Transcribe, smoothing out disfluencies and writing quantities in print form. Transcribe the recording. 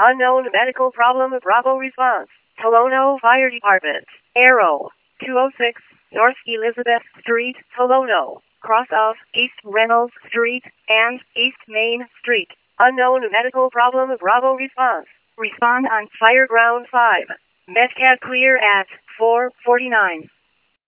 Unknown medical problem. Bravo response. Tolono Fire Department. Arrow. 206 North Elizabeth Street, Tolono. Cross of East Reynolds Street and East Main Street. Unknown medical problem. Bravo response. Respond on Fireground 5. Medcat clear at 4:49.